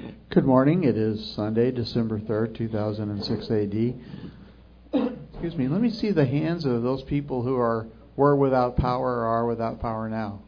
Good morning. It is Sunday, December 3rd, 2006 AD. Excuse me. Let me see the hands of those people who were without power or are without power now.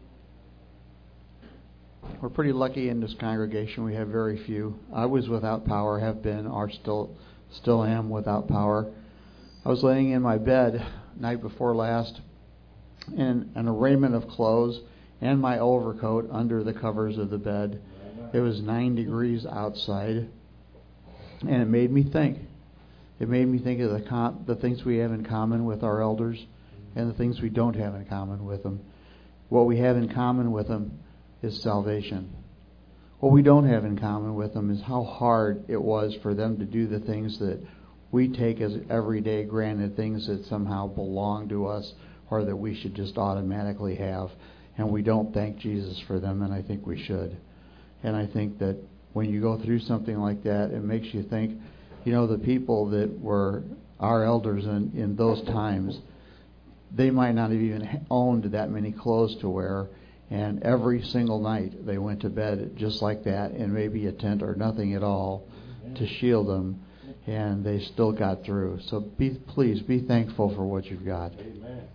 We're pretty lucky in this congregation. We have very few. I was without power, have been, or still am without power. I was laying in my bed night before last in an arrayment of clothes and my overcoat under the covers of the bed. It was 9 degrees outside, and it made me think. It made me think of the things we have in common with our elders and the things we don't have in common with them. What we have in common with them is salvation. What we don't have in common with them is how hard it was for them to do the things that we take as everyday granted, things that somehow belong to us or that we should just automatically have. And we don't thank Jesus for them, and I think we should. And I think that when you go through something like that, it makes you think, the people that were our elders in those times, they might not have even owned that many clothes to wear. And every single night they went to bed just like that, in maybe a tent or nothing at all to shield them. And they still got through. So please be thankful for what you've got. Amen.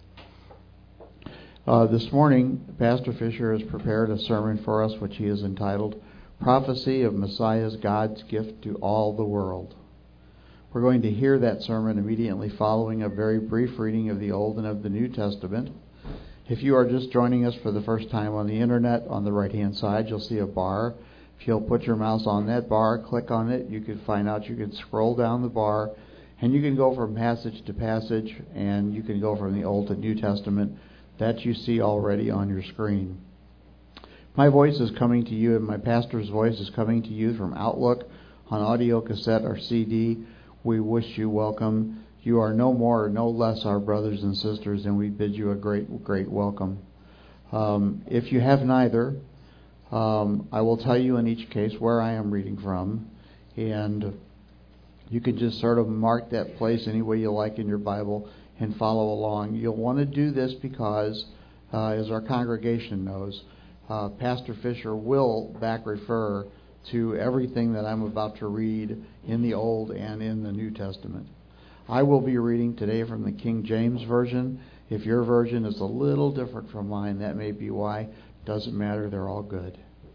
This morning, Pastor Fisher has prepared a sermon for us, which he has entitled, Prophecy of Messiah's God's Gift to All the World. We're going to hear that sermon immediately following a very brief reading of the Old and of the New Testament. If you are just joining us for the first time on the internet, on the right-hand side, you'll see a bar. If you'll put your mouse on that bar, click on it, you can find out you can scroll down the bar, and you can go from passage to passage, and you can go from the Old to New Testament. That you see already on your screen. My voice is coming to you, and my pastor's voice is coming to you from Outlook on audio cassette or CD. We wish you welcome. You are no more or no less our brothers and sisters, and we bid you a great, great welcome. If you have neither, I will tell you in each case where I am reading from, and you can just sort of mark that place any way you like in your Bible and follow along. You'll want to do this because, as our congregation knows, Pastor Fisher will back refer to everything that I'm about to read in the Old and in the New Testament. I will be reading today from the King James Version. If your version is a little different from mine, that may be why. Doesn't matter, they're all good.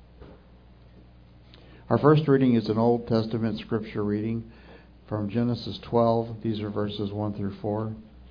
Our first reading is an Old Testament scripture reading from Genesis 12. These are verses 1 through 4.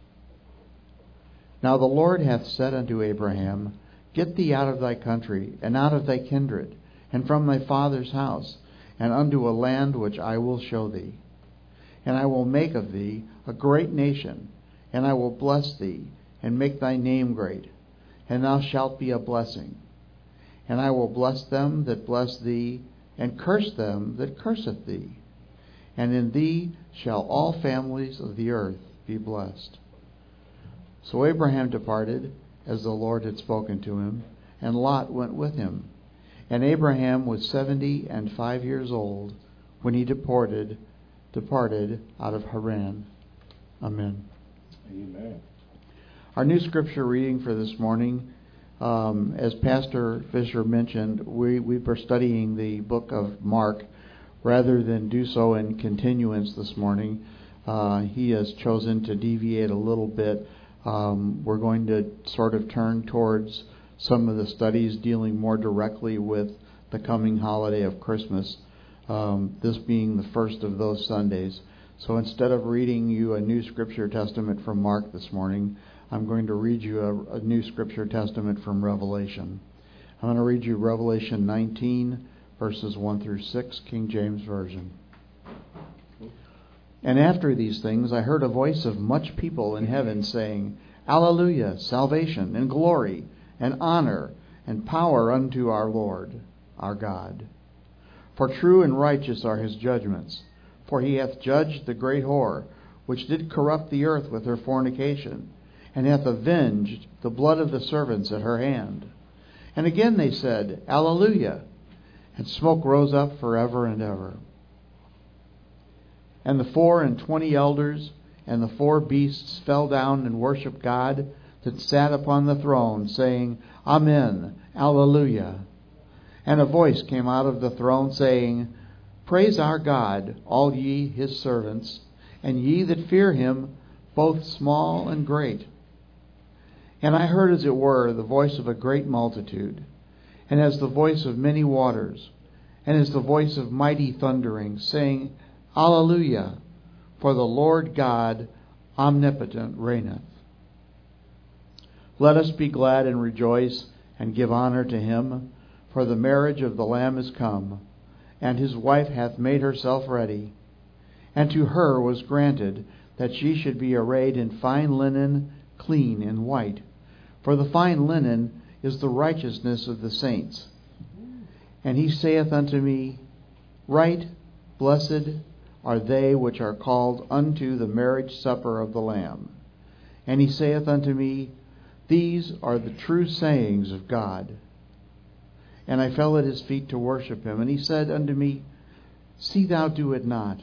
Now the Lord hath said unto Abraham, Get thee out of thy country, and out of thy kindred, and from thy father's house, and unto a land which I will show thee. And I will make of thee a great nation, and I will bless thee, and make thy name great, and thou shalt be a blessing. And I will bless them that bless thee, and curse them that curseth thee. And in thee shall all families of the earth be blessed. So Abraham departed, as the Lord had spoken to him, and Lot went with him. And Abraham was 75 years old when he departed out of Haran. Amen. Amen. Our new scripture reading for this morning, as Pastor Fisher mentioned, we were studying the book of Mark. Rather than do so in continuance this morning, he has chosen to deviate a little bit. We're going to sort of turn towards some of the studies dealing more directly with the coming holiday of Christmas, this being the first of those Sundays. So instead of reading you a new scripture testament from Mark this morning, I'm going to read you a new scripture testament from Revelation. I'm going to read you Revelation 19, verses 1 through 6, King James Version. And after these things I heard a voice of much people in heaven saying, Alleluia, salvation and glory and honor and power unto our Lord, our God. For true and righteous are his judgments. For he hath judged the great whore, which did corrupt the earth with her fornication, and hath avenged the blood of the servants at her hand. And again they said, Alleluia, and smoke rose up forever and ever. And the 24 elders and the 4 beasts fell down and worshipped God that sat upon the throne, saying, Amen, Alleluia. And a voice came out of the throne saying, Praise our God, all ye his servants, and ye that fear him, both small and great. And I heard, as it were, the voice of a great multitude, and as the voice of many waters, and as the voice of mighty thundering, saying, Alleluia, for the Lord God omnipotent reigneth. Let us be glad and rejoice, and give honor to him, for the marriage of the Lamb is come, and his wife hath made herself ready. And to her was granted that she should be arrayed in fine linen, clean and white. For the fine linen is the righteousness of the saints. And he saith unto me, Right, blessed are they which are called unto the marriage supper of the Lamb. And he saith unto me, These are the true sayings of God. And I fell at his feet to worship him. And he said unto me, See thou do it not.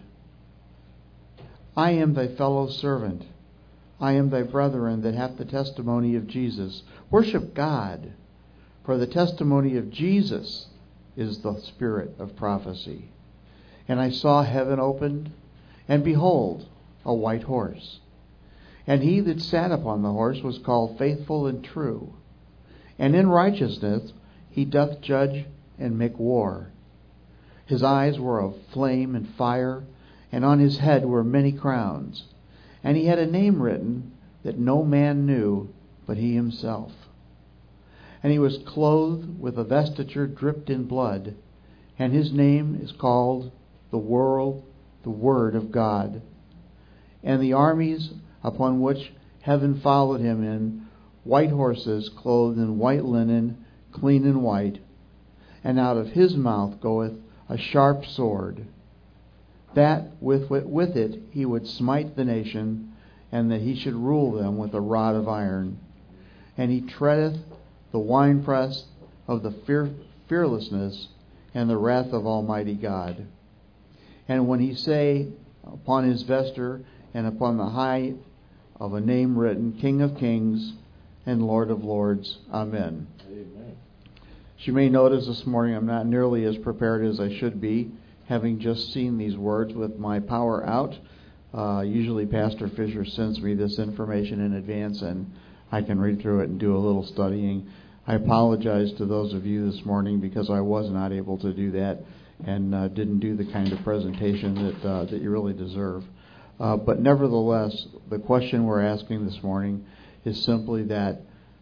I am thy fellow servant. I am thy brethren that have the testimony of Jesus. Worship God, for the testimony of Jesus is the spirit of prophecy. And I saw heaven opened, and behold, a white horse. And he that sat upon the horse was called Faithful and True. And in righteousness he doth judge and make war. His eyes were of flame and fire, and on his head were many crowns. And he had a name written that no man knew but he himself. And he was clothed with a vesture dripped in blood, and his name is called the Word of God. And the armies upon which heaven followed him in white horses, clothed in white linen, clean and white. And out of his mouth goeth a sharp sword, that with it he would smite the nation, and that he should rule them with a rod of iron. And he treadeth the winepress of the fearlessness and the wrath of Almighty God. And when he say upon his vesture and upon the high of a name written, King of Kings and Lord of Lords. Amen. Amen. As you may notice this morning, I'm not nearly as prepared as I should be, having just seen these words with my power out. Usually Pastor Fisher sends me this information in advance, and I can read through it and do a little studying. I apologize to those of you this morning because I was not able to do that and didn't do the kind of presentation that you really deserve. But nevertheless, the question we're asking this morning is simply that,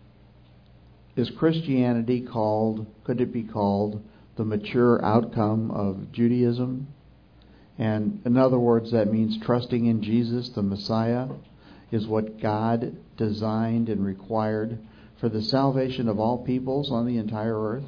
is Christianity could it be called the mature outcome of Judaism? And in other words, that means trusting in Jesus, the Messiah, is what God designed and required for the salvation of all peoples on the entire earth.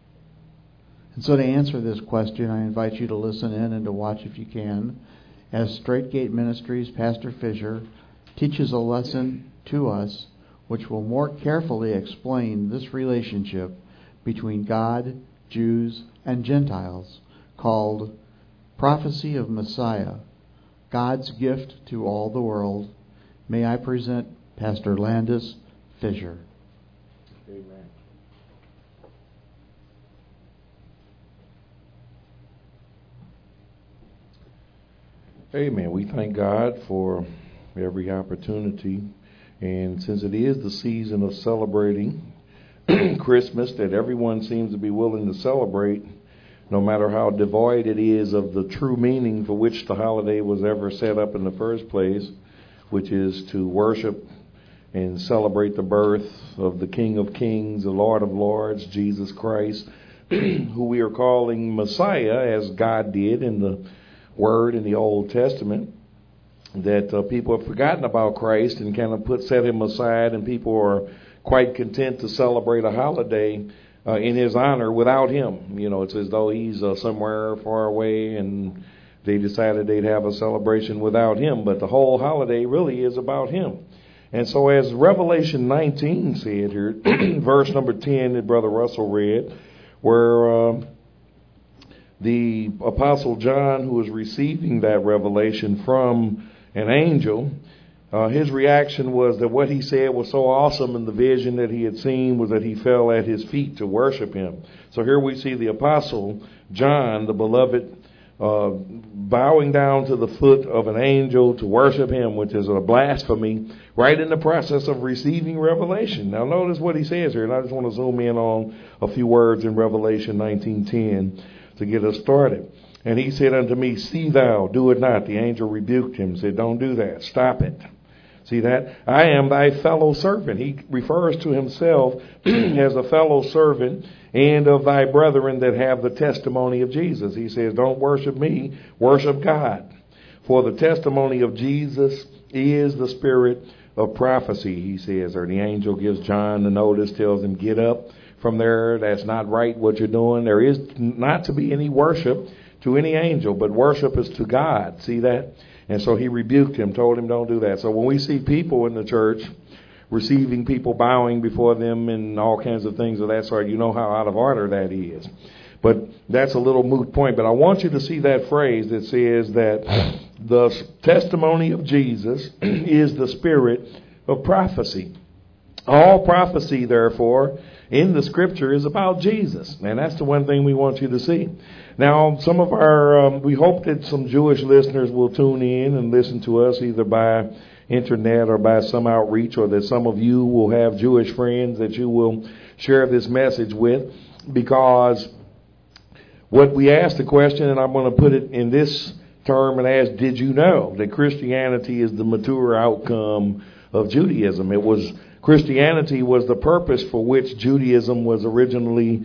And so to answer this question, I invite you to listen in and to watch if you can, as Straight Gate Ministries Pastor Fisher teaches a lesson to us which will more carefully explain this relationship between God, Jews, and Gentiles, called Prophecy of Messiah, God's Gift to All the World. May I present Pastor Landis Fisher. Amen. Amen. We thank God for every opportunity. And since it is the season of celebrating Christmas that everyone seems to be willing to celebrate, no matter how devoid it is of the true meaning for which the holiday was ever set up in the first place, which is to worship and celebrate the birth of the King of Kings, the Lord of Lords, Jesus Christ, who we are calling Messiah, as God did in the Word in the Old Testament. That people have forgotten about Christ and kind of set him aside, and people are quite content to celebrate a holiday in his honor without him. You know, it's as though he's somewhere far away, and they decided they'd have a celebration without him. But the whole holiday really is about him. And so as Revelation 19 said here, verse number 10 that Brother Russell read, where the Apostle John, who was receiving that revelation from an angel, his reaction was that what he said was so awesome, and the vision that he had seen was that he fell at his feet to worship him. So here we see the apostle John, the beloved, bowing down to the foot of an angel to worship him, which is a blasphemy, right in the process of receiving revelation. Now notice what he says here, and I just want to zoom in on a few words in Revelation 19:10 to get us started. And he said unto me, see thou, do it not. The angel rebuked him, said, don't do that, stop it. See that? I am thy fellow servant. He refers to himself as a fellow servant and of thy brethren that have the testimony of Jesus. He says, don't worship me, worship God. For the testimony of Jesus is the spirit of prophecy, he says. Or the angel gives John the notice, tells him, get up from there. That's not right what you're doing. There is not to be any worship to any angel, but worship is to God. See that? And so he rebuked him, told him don't do that. So when we see people in the church receiving people bowing before them and all kinds of things of that sort, you know how out of order that is. But that's a little moot point. But I want you to see that phrase that says that the testimony of Jesus is the spirit of prophecy. All prophecy, therefore, in the scripture is about Jesus. And that's the one thing we want you to see. Now, some of our, we hope that some Jewish listeners will tune in and listen to us either by internet or by some outreach, or that some of you will have Jewish friends that you will share this message with, because what we asked the question, and I'm going to put it in this term and ask, did you know that Christianity is the mature outcome of Judaism? Christianity was the purpose for which Judaism was originally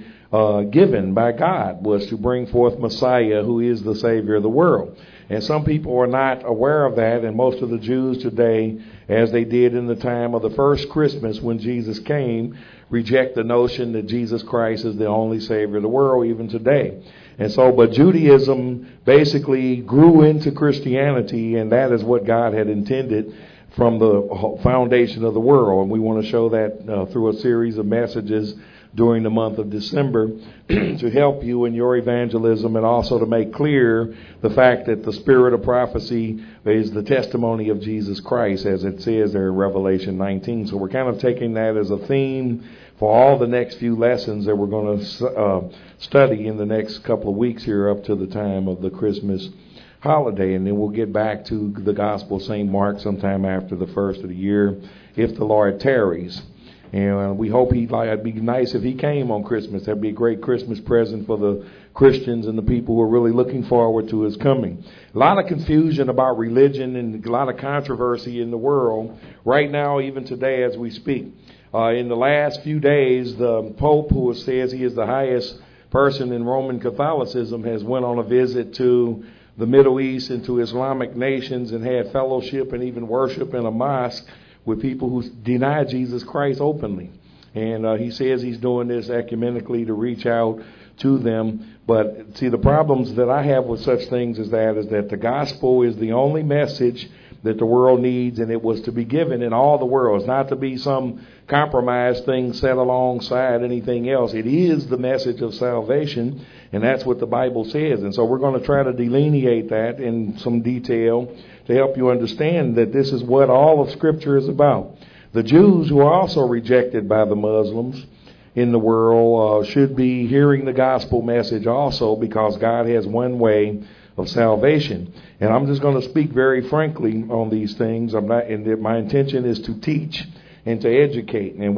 given by God, was to bring forth Messiah, who is the Savior of the world. And some people are not aware of that, and most of the Jews today, as they did in the time of the first Christmas when Jesus came, reject the notion that Jesus Christ is the only Savior of the world even today. And so, but Judaism basically grew into Christianity, and that is what God had intended from the foundation of the world. And we want to show that through a series of messages during the month of December to help you in your evangelism, and also to make clear the fact that the spirit of prophecy is the testimony of Jesus Christ, as it says there in Revelation 19. So we're kind of taking that as a theme for all the next few lessons that we're going to study in the next couple of weeks here up to the time of the Christmas holiday. And then we'll get back to the Gospel of St. Mark sometime after the first of the year, if the Lord tarries. And we hope it'd be nice if he came on Christmas. That'd be a great Christmas present for the Christians and the people who are really looking forward to his coming. A lot of confusion about religion and a lot of controversy in the world right now, even today as we speak. In the last few days, the Pope, who says he is the highest person in Roman Catholicism, has went on a visit to the Middle East and to Islamic nations and had fellowship and even worship in a mosque with people who deny Jesus Christ openly. And he says he's doing this ecumenically to reach out to them. But see, the problems that I have with such things is that the gospel is the only message that the world needs, and it was to be given in all the world. It's not to be some compromised thing set alongside anything else. It is the message of salvation, and that's what the Bible says. And so we're going to try to delineate that in some detail to help you understand that this is what all of Scripture is about. The Jews, who are also rejected by the Muslims in the world, should be hearing the gospel message also, because God has one way of salvation. And I'm just going to speak very frankly on these things. My intention is to teach and to educate. And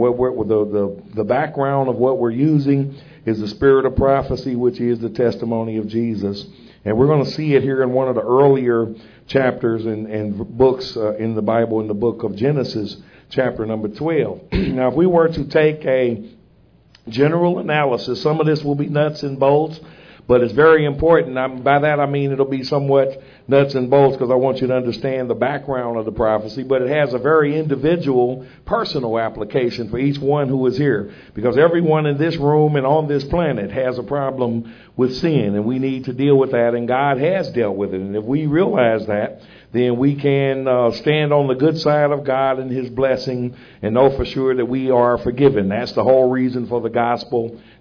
the background of what we're using is the spirit of prophecy, which is the testimony of Jesus. And we're going to see it here in one of the earlier chapters and books in the Bible, in the book of Genesis, chapter number 12. Now, if we were to take a general analysis, some of this will be nuts and bolts, but it's very important. By that I mean it'll be somewhat nuts and bolts, because I want you to understand the background of the prophecy, but it has a very individual, personal application for each one who is here, because everyone in this room and on this planet has a problem with sin, and we need to deal with that, and God has dealt with it. And if we realize that, then we can stand on the good side of God and his blessing and know for sure that we are forgiven. That's the whole reason for the gospel,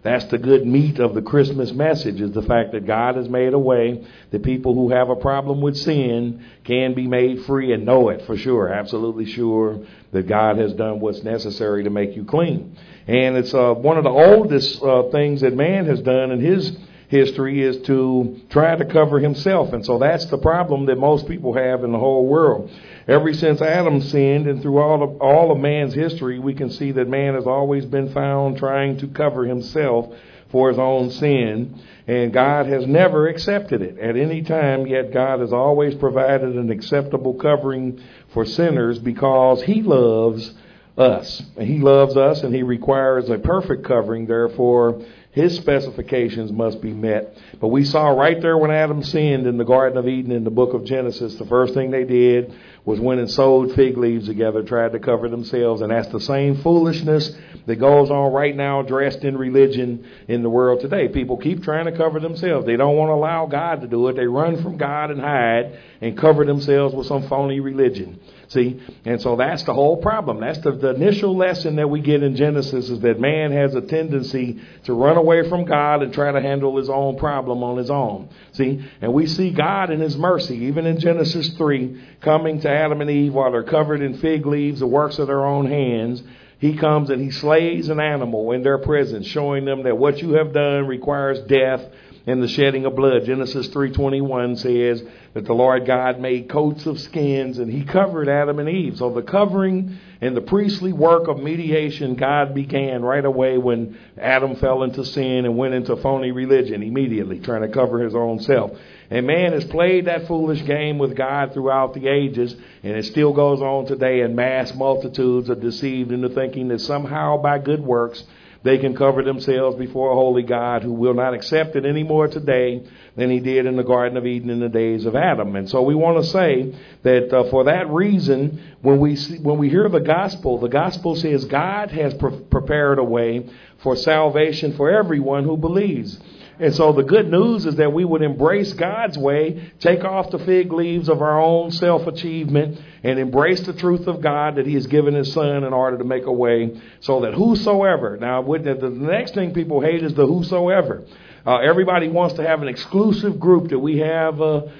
That's the good meat of the Christmas message, is the fact that God has made a way that people who have a problem with sin can be made free and know it for sure, absolutely sure that God has done what's necessary to make you clean. And it's one of the oldest things that man has done in his history is to try to cover himself. And so that's the problem that most people have in the whole world. Ever since Adam sinned and through all of man's history, we can see that man has always been found trying to cover himself for his own sin. And God has never accepted it at any time, yet God has always provided an acceptable covering for sinners because he loves us. He loves us and he requires a perfect covering. Therefore, his specifications must be met. But we saw right there when Adam sinned in the Garden of Eden in the book of Genesis, the first thing they did was went and sewed fig leaves together, tried to cover themselves. And that's the same foolishness that goes on right now dressed in religion in the world today. People keep trying to cover themselves. They don't want to allow God to do it. They run from God and hide and cover themselves with some phony religion. See, and so that's the whole problem. That's the initial lesson that we get in Genesis, is that man has a tendency to run away from God and try to handle his own problem on his own. See, and we see God in his mercy, even in Genesis 3, coming to Adam and Eve while they're covered in fig leaves, the works of their own hands. He comes and he slays an animal in their presence, showing them that what you have done requires death and the shedding of blood. Genesis 3:21 says that the Lord God made coats of skins and he covered Adam and Eve. So the covering and the priestly work of mediation God began right away when Adam fell into sin and went into phony religion immediately, trying to cover his own self. And man has played that foolish game with God throughout the ages, and it still goes on today, and mass multitudes are deceived into thinking that somehow by good works they can cover themselves before a holy God who will not accept it any more today than he did in the Garden of Eden in the days of Adam. And so we want to say that for that reason, when we hear the gospel says God has prepared a way for salvation for everyone who believes. And so the good news is that we would embrace God's way, take off the fig leaves of our own self-achievement, and embrace the truth of God that he has given his son in order to make a way so that whosoever. Now, the next thing people hate is the whosoever. Everybody wants to have an exclusive group that we have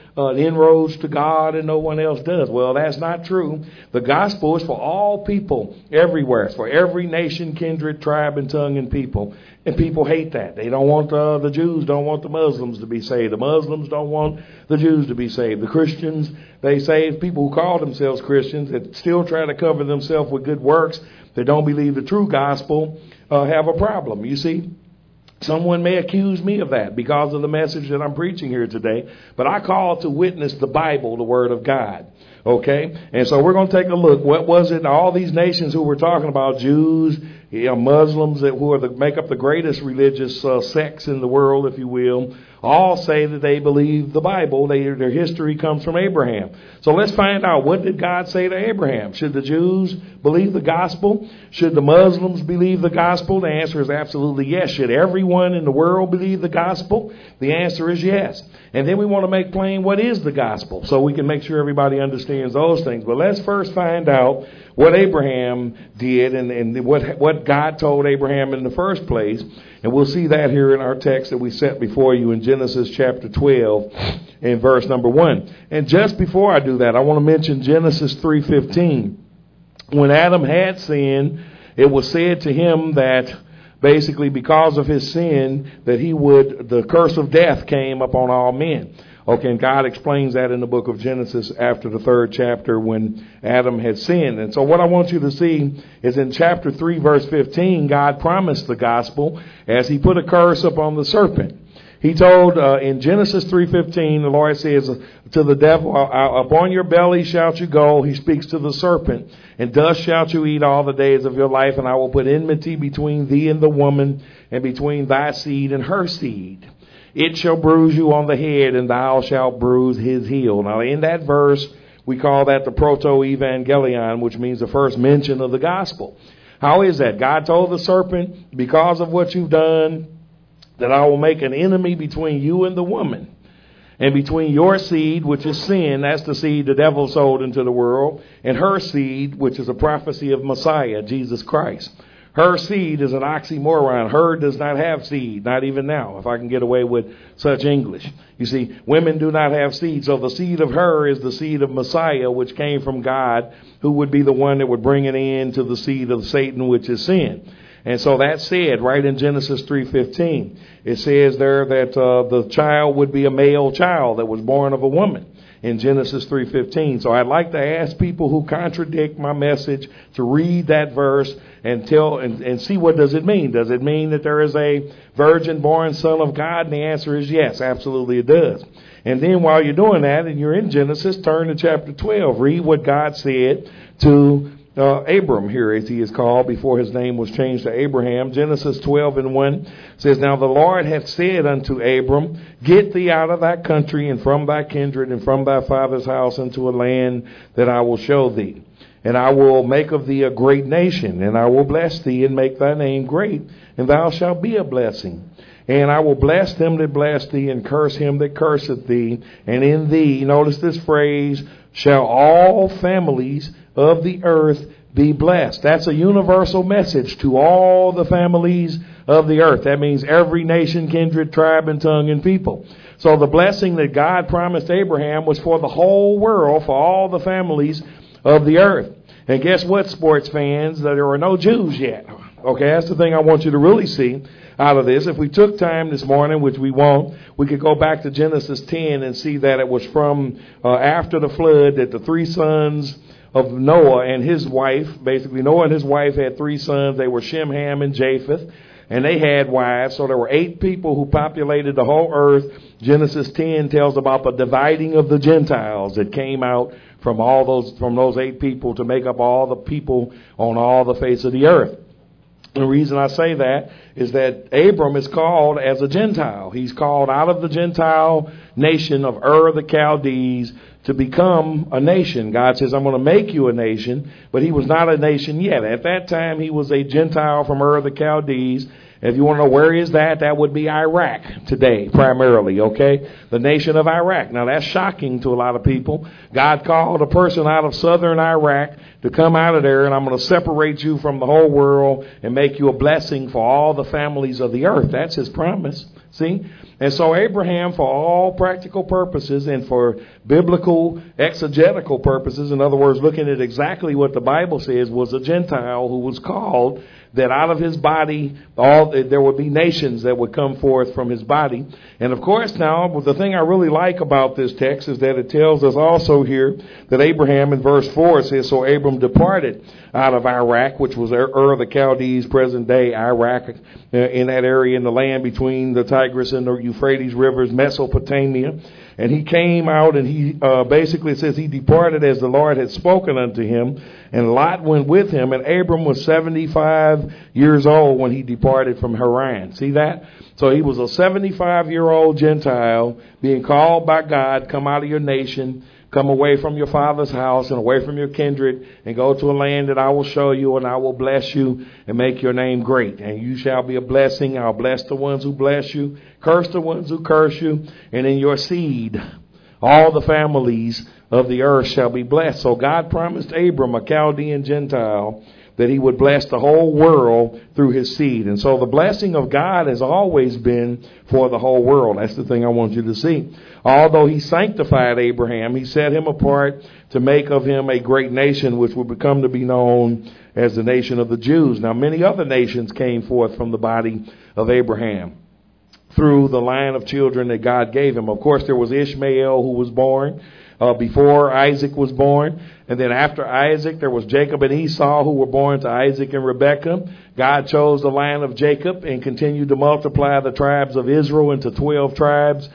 inroads to God and no one else does. Well, that's not true. The gospel is for all people everywhere. It's for every nation, kindred, tribe, and tongue and people. And people hate that. They don't want the Jews don't want the Muslims to be saved. The Muslims don't want the Jews to be saved. The Christians, they say, people who call themselves Christians that still try to cover themselves with good works, that don't believe the true gospel, have a problem. You see? Someone may accuse me of that because of the message that I'm preaching here today, but I call to witness the Bible, the Word of God. Okay? And so we're going to take a look. What was it? All these nations who we're talking about, Jews, Muslims, make up the greatest religious sects in the world, if you will, all say that they believe the Bible. Their history comes from Abraham. So let's find out, what did God say to Abraham? Should the Jews believe the gospel? Should the Muslims believe the gospel? The answer is absolutely yes. Should everyone in the world believe the gospel? The answer is yes. And then we want to make plain what is the gospel so we can make sure everybody understands those things. But let's first find out what Abraham did and what God told Abraham in the first place. And we'll see that here in our text that we set before you in Genesis chapter 12 and verse number 1. And just before I do that, I want to mention Genesis 3:15. When Adam had sinned, it was said to him that basically because of his sin that the curse of death came upon all men. Okay, and God explains that in the book of Genesis after the 3rd chapter when Adam had sinned. And so what I want you to see is in chapter 3, verse 15, God promised the gospel as he put a curse upon the serpent. He told in Genesis 3:15, the Lord says to the devil, upon your belly shalt you go. He speaks to the serpent. And dust shalt you eat all the days of your life, and I will put enmity between thee and the woman, and between thy seed and her seed. It shall bruise you on the head, and thou shalt bruise his heel. Now, in that verse, we call that the proto-evangelion, which means the first mention of the gospel. How is that? God told the serpent, because of what you've done, that I will make an enemy between you and the woman, and between your seed, which is sin, that's the seed the devil sold into the world, and her seed, which is a prophecy of Messiah, Jesus Christ. Her seed is an oxymoron. Her does not have seed, not even now, if I can get away with such English. You see, women do not have seed. So the seed of her is the seed of Messiah, which came from God, who would be the one that would bring an end to the seed of Satan, which is sin. And so that said, right in Genesis 3:15, it says there that the child would be a male child that was born of a woman in Genesis 3:15. So I'd like to ask people who contradict my message to read that verse and tell and see what does it mean. Does it mean that there is a virgin born son of God? And the answer is yes, absolutely it does. And then while you're doing that and you're in Genesis, turn to chapter 12. Read what God said to Abram here, as he is called before his name was changed to Abraham. Genesis 12:1 says, Now the Lord hath said unto Abram, Get thee out of thy country and from thy kindred and from thy father's house into a land that I will show thee. And I will make of thee a great nation, and I will bless thee and make thy name great, and thou shalt be a blessing. And I will bless them that bless thee, and curse him that curseth thee. And in thee, notice this phrase, shall all families of the earth be blessed. That's a universal message to all the families of the earth. That means every nation, kindred, tribe, and tongue and people. So the blessing that God promised Abraham was for the whole world, for all the families of the earth. And guess what, sports fans? There are no Jews yet. Okay, that's the thing I want you to really see out of this. If we took time this morning, which we won't, we could go back to Genesis 10 and see that it was from after the flood that the three sons of Noah and his wife, basically Noah and his wife had three sons. They were Shem, Ham, and Japheth. And they had wives. So there were 8 people who populated the whole earth. Genesis 10 tells about the dividing of the Gentiles that came out from those 8 people to make up all the people on all the face of the earth. The reason I say that is that Abram is called as a Gentile. He's called out of the Gentile nation of Ur of the Chaldees to become a nation. God says, I'm going to make you a nation, but he was not a nation yet. At that time, he was a Gentile from Ur of the Chaldees. If you want to know where is that, that would be Iraq today, primarily, okay? The nation of Iraq. Now, that's shocking to a lot of people. God called a person out of southern Iraq to come out of there, and I'm going to separate you from the whole world and make you a blessing for all the families of the earth. That's his promise, see? And so Abraham, for all practical purposes and for biblical exegetical purposes, in other words, looking at exactly what the Bible says, was a Gentile who was called that out of his body, there would be nations that would come forth from his body. And of course now, the thing I really like about this text is that it tells us also here that Abraham, in verse 4, it says, So Abram departed out of Iraq, which was Ur of the Chaldees, present day Iraq, in that area in the land between the Tigris and the Euphrates rivers, Mesopotamia. And he came out and he basically says he departed as the Lord had spoken unto him. And Lot went with him. And Abram was 75 years old when he departed from Haran. See that? So he was a 75-year-old Gentile being called by God, come out of your nation, come away from your father's house and away from your kindred and go to a land that I will show you, and I will bless you and make your name great. And you shall be a blessing. I'll bless the ones who bless you, curse the ones who curse you, and in your seed all the families of the earth shall be blessed. So God promised Abram, a Chaldean Gentile, that he would bless the whole world through his seed. And so the blessing of God has always been for the whole world. That's the thing I want you to see. Although he sanctified Abraham, he set him apart to make of him a great nation, which would become to be known as the nation of the Jews. Now, many other nations came forth from the body of Abraham through the line of children that God gave him. Of course, there was Ishmael who was born before Isaac was born. And then after Isaac, there was Jacob and Esau who were born to Isaac and Rebekah. God chose the line of Jacob and continued to multiply the tribes of Israel into 12 tribes.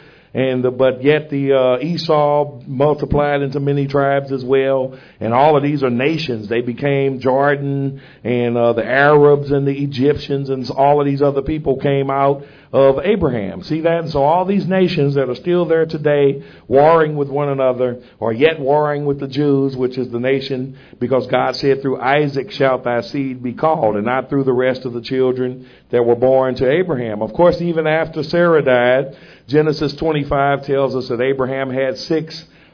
But yet the Esau multiplied into many tribes as well. And all of these are nations. They became Jordan and the Arabs and the Egyptians, and all of these other people came out of Abraham. See that? And so all these nations that are still there today, warring with one another, or yet warring with the Jews, which is the nation, because God said, through Isaac shalt thy seed be called, and not through the rest of the children that were born to Abraham. Of course, even after Sarah died, Genesis 25 tells us that Abraham had 6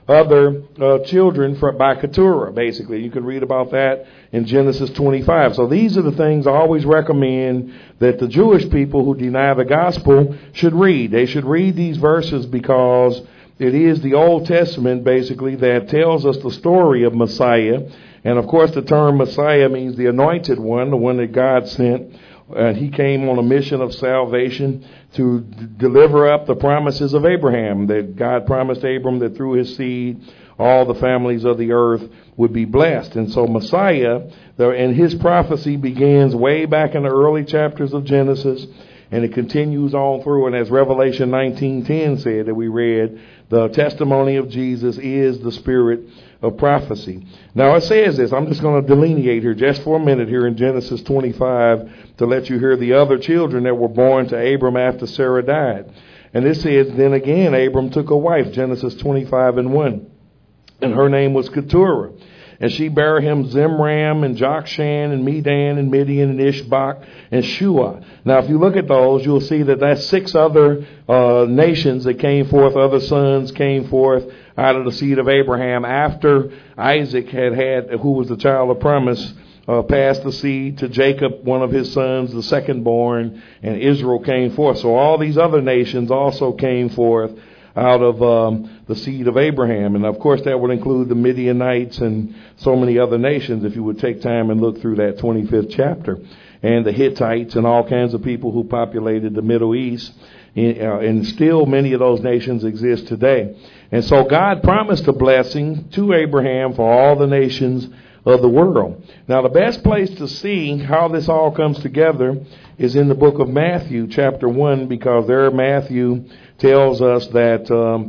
other children by Keturah, basically. You can read about that in Genesis 25. So these are the things I always recommend that the Jewish people who deny the gospel should read. They should read these verses because it is the Old Testament, basically, that tells us the story of Messiah. And, of course, the term Messiah means the anointed one, the one that God sent. And he came on a mission of salvation to deliver up the promises of Abraham, that God promised Abram that through his seed all the families of the earth would be blessed. And so Messiah, and his prophecy begins way back in the early chapters of Genesis, and it continues on through. And as Revelation 19:10 said that we read, the testimony of Jesus is the spirit of prophecy. Now it says this, I'm just going to delineate here just for a minute here in Genesis 25 to let you hear the other children that were born to Abram after Sarah died. And this says, then again Abram took a wife, Genesis 25:1, and her name was Keturah. And she bare him Zimram and Jokshan and Medan and Midian and Ishbak and Shua. Now, if you look at those, you'll see that that's 6 other nations that came forth, other sons came forth out of the seed of Abraham after Isaac who was the child of promise, passed the seed to Jacob, one of his sons, the second born, and Israel came forth. So all these other nations also came forth out of the seed of Abraham. And, of course, that would include the Midianites and so many other nations if you would take time and look through that 25th chapter. And the Hittites and all kinds of people who populated the Middle East. And still many of those nations exist today. And so God promised a blessing to Abraham for all the nations of the world. Now, the best place to see how this all comes together is in the book of Matthew, chapter 1, because there Matthew tells us that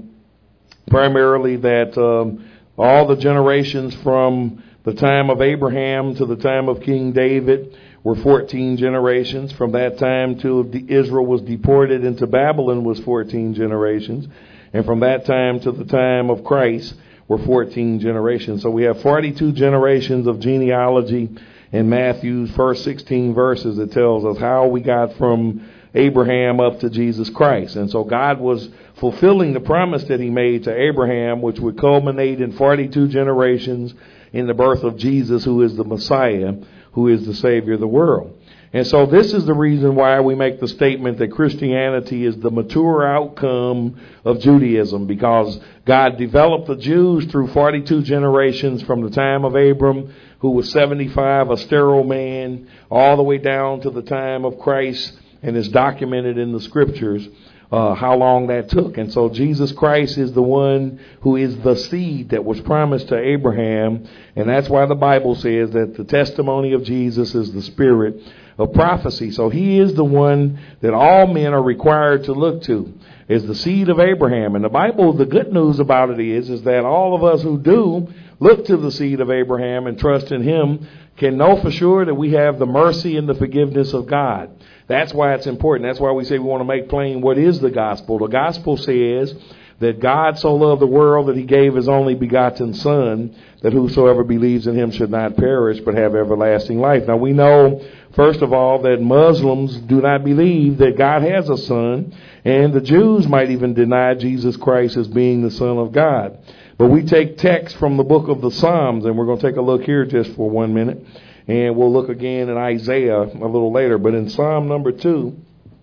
primarily that all the generations from the time of Abraham to the time of King David were 14 generations. From that time till Israel was deported into Babylon was 14 generations. And from that time to the time of Christ were 14 generations. So we have 42 generations of genealogy in Matthew's first 16 verses that tells us how we got from Abraham up to Jesus Christ. And so God was fulfilling the promise that he made to Abraham, which would culminate in 42 generations in the birth of Jesus, who is the Messiah, who is the Savior of the world. And so this is the reason why we make the statement that Christianity is the mature outcome of Judaism, because God developed the Jews through 42 generations from the time of Abram, who was 75, a sterile man, all the way down to the time of Christ, and it's documented in the scriptures how long that took. And so Jesus Christ is the one who is the seed that was promised to Abraham, and that's why the Bible says that the testimony of Jesus is the spirit of prophecy. So he is the one that all men are required to look to, is the seed of Abraham. And the Bible, the good news about it is that all of us who do look to the seed of Abraham and trust in him can know for sure that we have the mercy and the forgiveness of God. That's why it's important. That's why we say we want to make plain what is the gospel. The gospel says that God so loved the world that he gave his only begotten Son, that whosoever believes in him should not perish but have everlasting life. Now we know, first of all, that Muslims do not believe that God has a son, and the Jews might even deny Jesus Christ as being the Son of God. But we take text from the book of the Psalms, and we're going to take a look here just for 1 minute, and we'll look again in Isaiah a little later. But in Psalm number 2,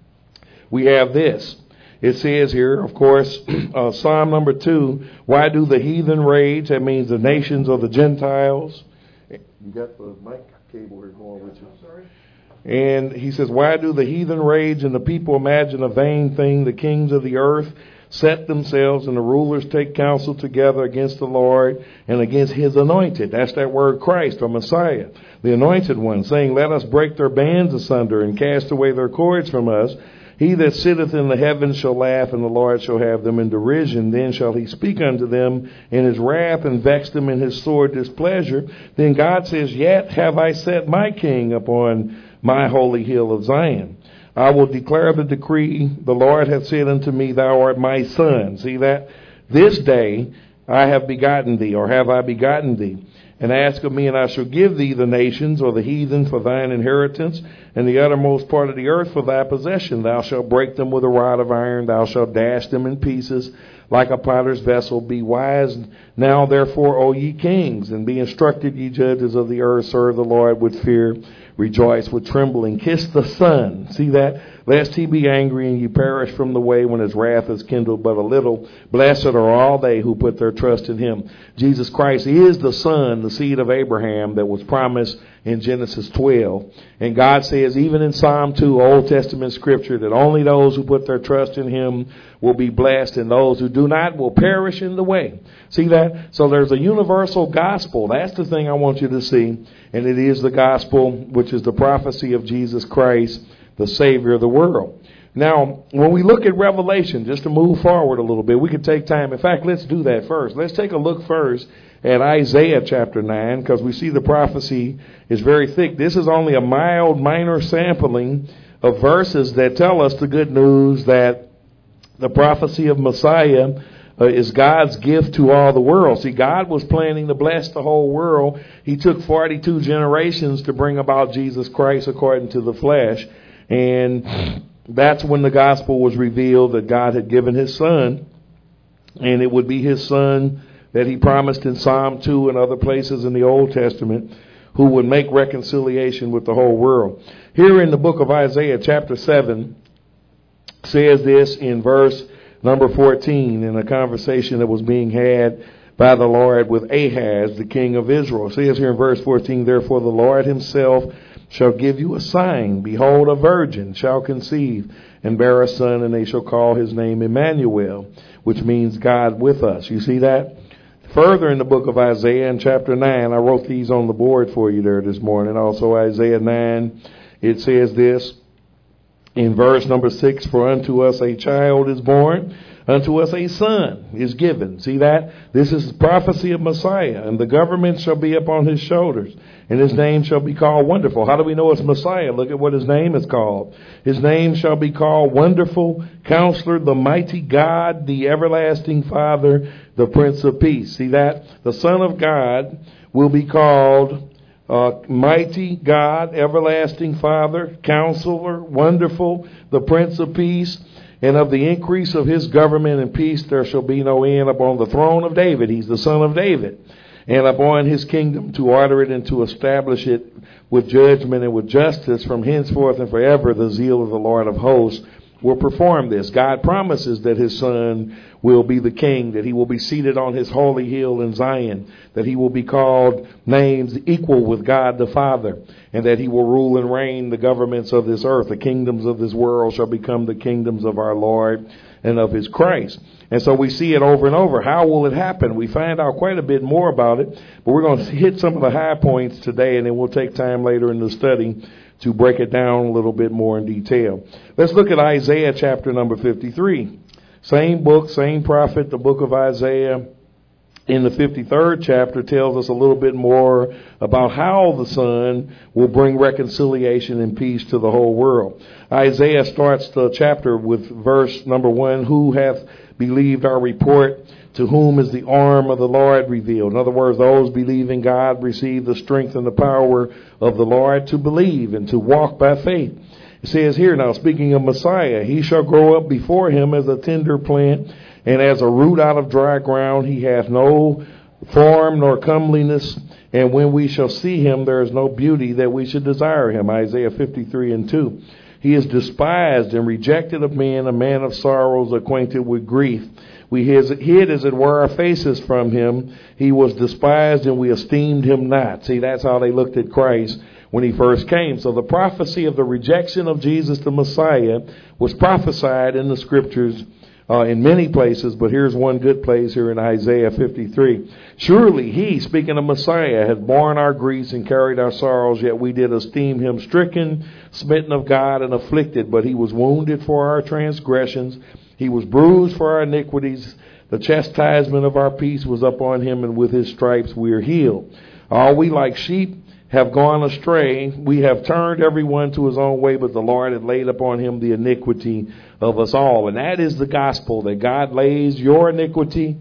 we have this. It says here, of course, Psalm number 2, why do the heathen rage? That means the nations or the Gentiles. You got the mic cable here going with you. Sorry. And he says, why do the heathen rage and the people imagine a vain thing? The kings of the earth set themselves and the rulers take counsel together against the Lord and against his anointed. That's that word Christ or Messiah, the anointed one, saying, let us break their bands asunder and cast away their cords from us. He that sitteth in the heavens shall laugh, and the Lord shall have them in derision. Then shall he speak unto them in his wrath, and vex them in his sore displeasure. Then God says, yet have I set my king upon my holy hill of Zion. I will declare the decree. The Lord hath said unto me, thou art my son. See that? This day I have begotten thee, or have I begotten thee. and ask of me, and I shall give thee the nations, or the heathen, for thine inheritance, and the uttermost part of the earth for thy possession. Thou shalt break them with a rod of iron, thou shalt dash them in pieces like a potter's vessel. Be wise now, therefore, O ye kings, and be instructed, ye judges of the earth. Serve the Lord with fear, rejoice with trembling. Kiss the Son. See that? Lest he be angry and ye perish from the way when his wrath is kindled but a little. Blessed are all they who put their trust in him. Jesus Christ is the Son, the seed of Abraham that was promised in Genesis 12. And God says, even in Psalm 2, Old Testament scripture, that only those who put their trust in him will be blessed, and those who do not will perish in the way. See that? So there's a universal gospel. That's the thing I want you to see. And it is the gospel, which is the prophecy of Jesus Christ, the Savior of the world. Now, when we look at Revelation, just to move forward a little bit, we could take time. In fact, let's do that first. Let's take a look first at Isaiah chapter 9, because we see the prophecy is very thick. This is only a mild, minor sampling of verses that tell us the good news that the prophecy of Messiah is God's gift to all the world. See, God was planning to bless the whole world. He took 42 generations to bring about Jesus Christ according to the flesh. And that's when the gospel was revealed, that God had given his Son. And it would be his Son that he promised in Psalm 2 and other places in the Old Testament, who would make reconciliation with the whole world. Here in the book of Isaiah chapter 7 says this in verse number 14, in a conversation that was being had by the Lord with Ahaz, the king of Israel. It says here in verse 14, therefore the Lord himself shall give you a sign. Behold, a virgin shall conceive and bear a son, and they shall call his name Emmanuel, which means God with us. You see that? Further in the book of Isaiah in chapter 9, I wrote these on the board for you there this morning. Also Isaiah 9, it says this in verse number 6, for unto us a child is born, unto us a son is given. See that? This is the prophecy of Messiah, and the government shall be upon his shoulders, and his name shall be called Wonderful. How do we know it's Messiah? Look at what his name is called. His name shall be called Wonderful, Counselor, the Mighty God, the Everlasting Father, the Prince of Peace. See that? The Son of God will be called Mighty God, Everlasting Father, Counselor, Wonderful, the Prince of Peace. And of the increase of his government and peace there shall be no end upon the throne of David. He's the son of David. And upon his kingdom to order it and to establish it with judgment and with justice from henceforth and forever. The zeal of the Lord of hosts will perform this. God promises that his son will be the king, that he will be seated on his holy hill in Zion, that he will be called names equal with God the Father, and that he will rule and reign the governments of this earth. The kingdoms of this world shall become the kingdoms of our Lord and of his Christ. And so we see it over and over. How will it happen? We find out quite a bit more about it, but we're going to hit some of the high points today, and then we'll take time later in the study to break it down a little bit more in detail. Let's look at Isaiah chapter number 53. Same book, same prophet, the book of Isaiah. In the 53rd chapter tells us a little bit more about how the Son will bring reconciliation and peace to the whole world. Isaiah starts the chapter with verse number 1, who hath believed our report, to whom is the arm of the Lord revealed. In other words, those believing God receive the strength and the power of the Lord to believe and to walk by faith. It says here, now speaking of Messiah, he shall grow up before him as a tender plant, and as a root out of dry ground. He hath no form nor comeliness, and when we shall see him, there is no beauty that we should desire him. Isaiah 53:2. He is despised and rejected of men, a man of sorrows, acquainted with grief. We hid, as it were, our faces from him. He was despised, and we esteemed him not. See, that's how they looked at Christ when he first came. So the prophecy of the rejection of Jesus the Messiah was prophesied in the scriptures in many places, but here's one good place here in Isaiah 53. Surely he, speaking of Messiah, had borne our griefs and carried our sorrows, yet we did esteem him stricken, smitten of God, and afflicted. But he was wounded for our transgressions, he was bruised for our iniquities. The chastisement of our peace was upon him, and with his stripes we are healed. All we like sheep have gone astray. We have turned everyone to his own way, but the Lord had laid upon him the iniquity of us all. And that is the gospel, that God lays your iniquity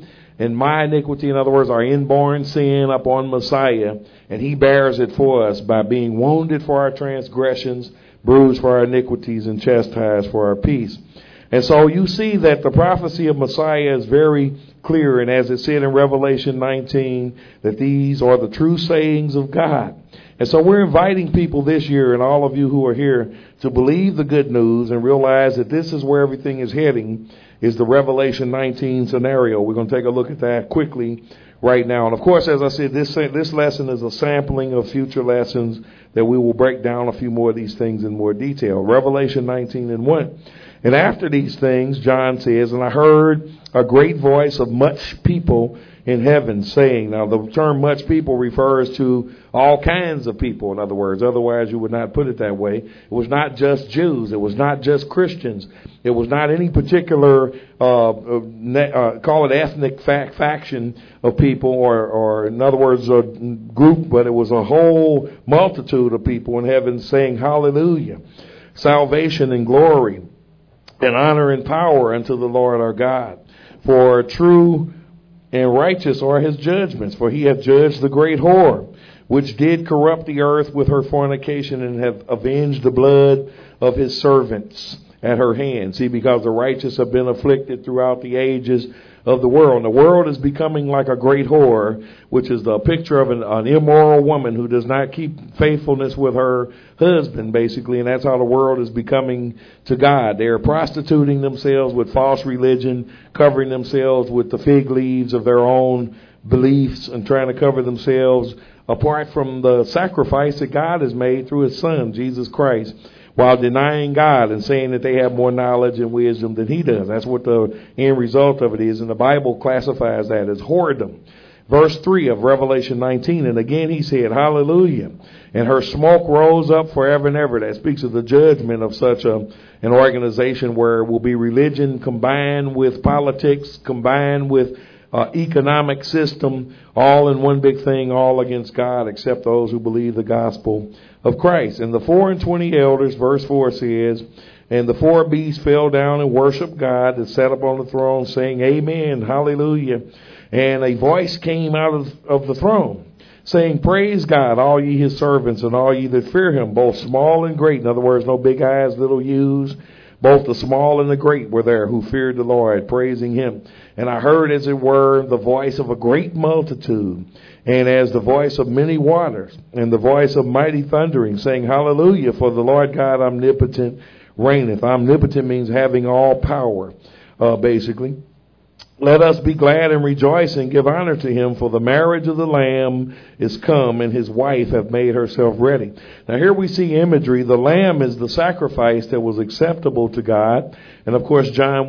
and my iniquity, in other words, our inborn sin, upon Messiah, and he bears it for us by being wounded for our transgressions, bruised for our iniquities, and chastised for our peace. And so you see that the prophecy of Messiah is very clear, and as it said in Revelation 19, that these are the true sayings of God. And so we're inviting people this year, and all of you who are here, to believe the good news and realize that this is where everything is heading, is the Revelation 19 scenario. We're going to take a look at that quickly right now. And of course, as I said, this lesson is a sampling of future lessons that we will break down a few more of these things in more detail. Revelation 19:1. And after these things, John says, and I heard a great voice of much people in heaven saying, now the term much people refers to all kinds of people, in other words. Otherwise, you would not put it that way. It was not just Jews. It was not just Christians. It was not any particular, call it ethnic faction of people, or in other words, a group, but it was a whole multitude of people in heaven saying, hallelujah, salvation and glory and honor and power unto the Lord our God. For true and righteous are his judgments, for he hath judged the great whore, which did corrupt the earth with her fornication, and hath avenged the blood of his servants at her hand. See, because the righteous have been afflicted throughout the ages of the world. And the world is becoming like a great whore, which is the picture of an immoral woman who does not keep faithfulness with her husband, basically. And that's how the world is becoming to God. They are prostituting themselves with false religion, covering themselves with the fig leaves of their own beliefs, and trying to cover themselves apart from the sacrifice that God has made through his son, Jesus Christ, while denying God and saying that they have more knowledge and wisdom than he does. That's what the end result of it is, and the Bible classifies that as whoredom. Verse 3 of Revelation 19, and again he said, hallelujah, and her smoke rose up forever and ever. That speaks of the judgment of such an organization where it will be religion combined with politics, combined with economic system, all in one big thing, all against God, except those who believe the gospel of Christ. And the 24 elders, verse 4 says, and the 4 beasts fell down and worshiped God that sat upon the throne, saying, amen, hallelujah. And a voice came out of the throne, saying, praise God, all ye his servants, and all ye that fear him, both small and great. In other words, no big eyes, little U's. Both the small and the great were there who feared the Lord, praising him. And I heard, as it were, the voice of a great multitude, and as the voice of many waters, and the voice of mighty thundering, saying, hallelujah, for the Lord God omnipotent reigneth. Omnipotent means having all power, basically. Let us be glad and rejoice and give honor to him, for the marriage of the Lamb is come, and his wife hath made herself ready. Now here we see imagery. The Lamb is the sacrifice that was acceptable to God. And of course, John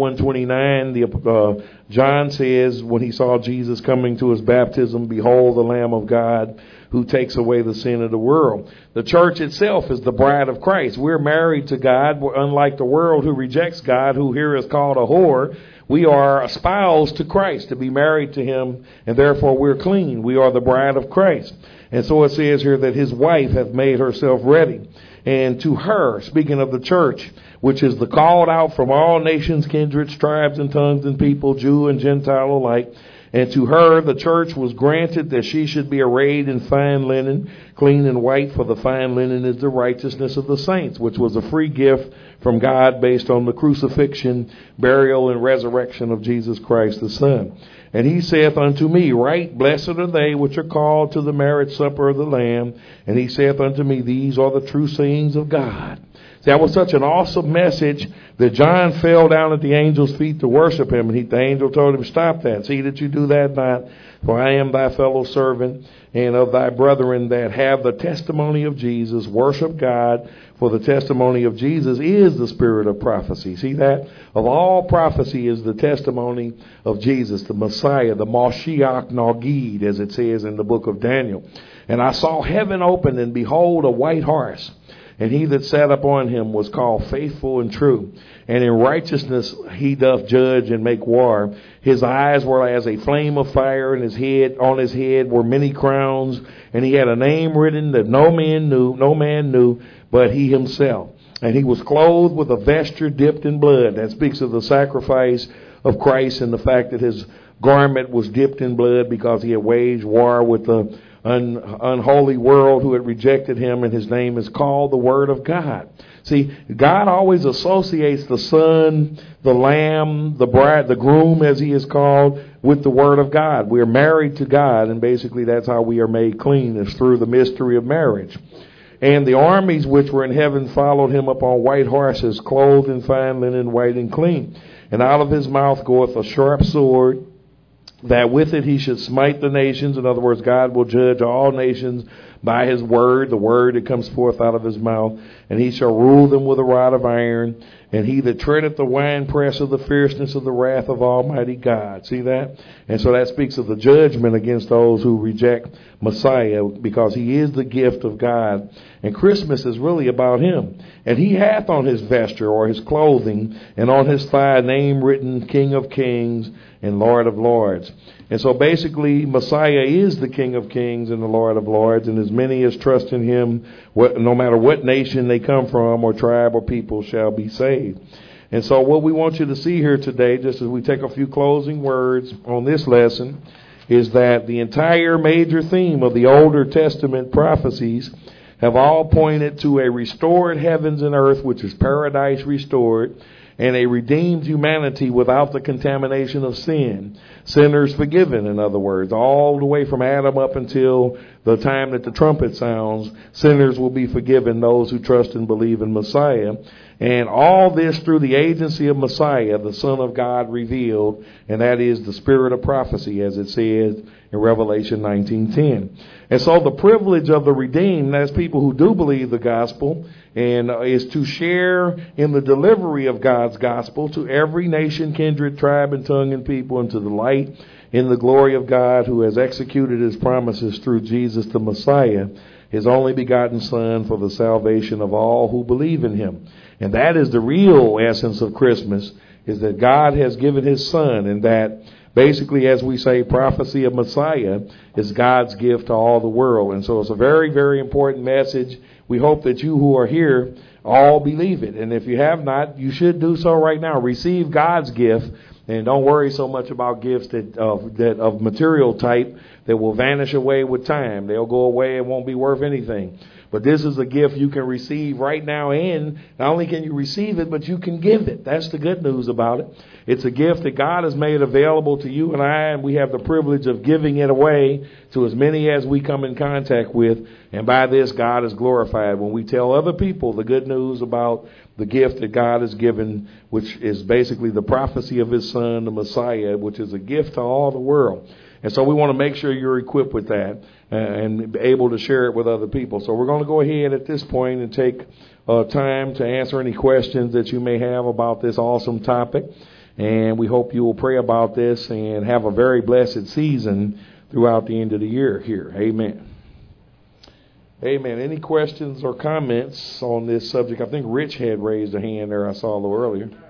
1:29, John says when he saw Jesus coming to his baptism, behold the Lamb of God who takes away the sin of the world. The church itself is the bride of Christ. We're married to God, unlike the world who rejects God, who here is called a whore. We are espoused to Christ to be married to him, and therefore we're clean. We are the bride of Christ. And so it says here that his wife hath made herself ready. And to her, speaking of the church, which is the called out from all nations, kindreds, tribes, and tongues and people, Jew and Gentile alike, and to her the church was granted that she should be arrayed in fine linen, clean and white, for the fine linen is the righteousness of the saints, which was a free gift from God based on the crucifixion, burial, and resurrection of Jesus Christ the Son. And he saith unto me, right, blessed are they which are called to the marriage supper of the Lamb. And he saith unto me, these are the true sayings of God. See, that was such an awesome message that John fell down at the angel's feet to worship him. And the angel told him, stop that. See that you do that not. For I am thy fellow servant and of thy brethren that have the testimony of Jesus. Worship God, for the testimony of Jesus is the spirit of prophecy. See that? Of all prophecy is the testimony of Jesus, the Messiah, the Mashiach Nagid, as it says in the book of Daniel. And I saw heaven open, and behold, a white horse. And he that sat upon him was called Faithful and True. And in righteousness he doth judge and make war. His eyes were as a flame of fire, and on his head were many crowns. And he had a name written that no man knew but he himself. And he was clothed with a vesture dipped in blood. That speaks of the sacrifice of Christ and the fact that his garment was dipped in blood because he had waged war with the unholy world who had rejected him, and his name is called the Word of God. See, God always associates the Son, the Lamb, the bride, the groom, as he is called, with the Word of God. We are married to God, and basically that's how we are made clean, is through the mystery of marriage. And the armies which were in heaven followed him upon white horses, clothed in fine linen, white and clean. And out of his mouth goeth a sharp sword, that with it he should smite the nations. In other words, God will judge all nations by his word, the word that comes forth out of his mouth. And he shall rule them with a rod of iron. And he that treadeth the winepress of the fierceness of the wrath of Almighty God. See that? And so that speaks of the judgment against those who reject Messiah, because he is the gift of God. And Christmas is really about him. And he hath on his vesture, or his clothing, and on his thigh name written, King of Kings and Lord of Lords. And so basically, Messiah is the King of Kings and the Lord of Lords, and as many as trust in him, no matter what nation they come from, or tribe or people, shall be saved. And so what we want you to see here today, just as we take a few closing words on this lesson, is that the entire major theme of the Older Testament prophecies have all pointed to a restored heavens and earth, which is paradise restored, and a redeemed humanity without the contamination of sin. Sinners forgiven, in other words, all the way from Adam up until the time that the trumpet sounds, sinners will be forgiven, those who trust and believe in Messiah. And all this through the agency of Messiah, the Son of God revealed, and that is the spirit of prophecy, as it says in Revelation 19:10. And so the privilege of the redeemed, that's people who do believe the gospel, and is to share in the delivery of God's gospel to every nation, kindred, tribe, and tongue and people, and to delight in the glory of God, who has executed his promises through Jesus the Messiah, his only begotten Son, for the salvation of all who believe in him. And that is the real essence of Christmas, is that God has given his Son, and that basically, as we say, prophecy of Messiah is God's gift to all the world. And so it's a very, very important message. We hope that you who are here all believe it. And if you have not, you should do so right now. Receive God's gift, and don't worry so much about gifts that of material type that will vanish away with time. They'll go away and won't be worth anything. But this is a gift you can receive right now, and not only can you receive it, but you can give it. That's the good news about it. It's a gift that God has made available to you and I, and we have the privilege of giving it away to as many as we come in contact with. And by this, God is glorified when we tell other people the good news about the gift that God has given, which is basically the prophecy of his Son, the Messiah, which is a gift to all the world. And so we want to make sure you're equipped with that and able to share it with other people. So we're going to go ahead at this point and take time to answer any questions that you may have about this awesome topic. And we hope you will pray about this and have a very blessed season throughout the end of the year here. Amen. Amen. Any questions or comments on this subject? I think Rich had raised a hand there. I saw a little earlier.